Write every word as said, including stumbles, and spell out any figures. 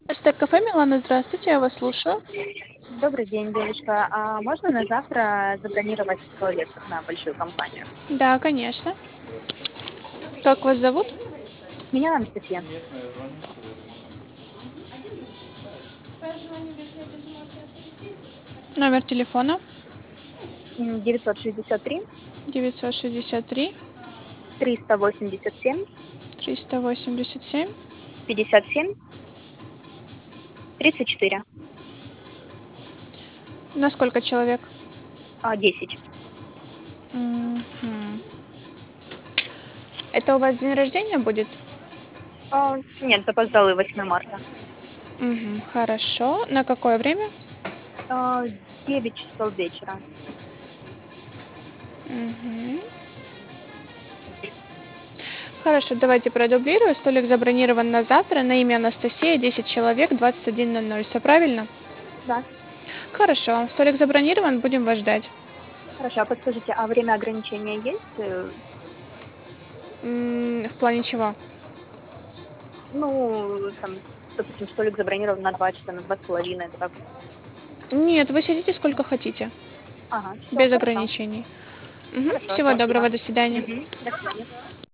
Стейк кафе Милана, здравствуйте, я вас слушаю. Добрый день, девушка. А можно на завтра забронировать столик на большую компанию? Да, конечно. Как вас зовут? Меня Анастасия. Номер телефона М, девятьсот шестьдесят три девятьсот шестьдесят три триста восемьдесят семь триста восемьдесят семь. пятьдесят семь тридцать четыре. На сколько человек? А, десять. Мгм. Это у вас день рождения будет? А, нет, запоздалый восьмое марта. Мгм. Хорошо. На какое время? А, девять часов вечера. Мгм. Хорошо, давайте продублирую. Столик забронирован на завтра на имя Анастасия, десять человек, двадцать один ноль ноль. Все правильно? Да. Хорошо, столик забронирован, будем вас ждать. Хорошо, а подскажите, а время ограничения есть? Э, М, В плане чего? Ну, там, допустим, столик забронирован на два часа, на два с половиной. Это как? Нет, вы сидите сколько хотите, Ага, все, без хорошо. ограничений. Мгм. Хорошо, Всего спасибо. доброго, до свидания. Мгм. До свидания.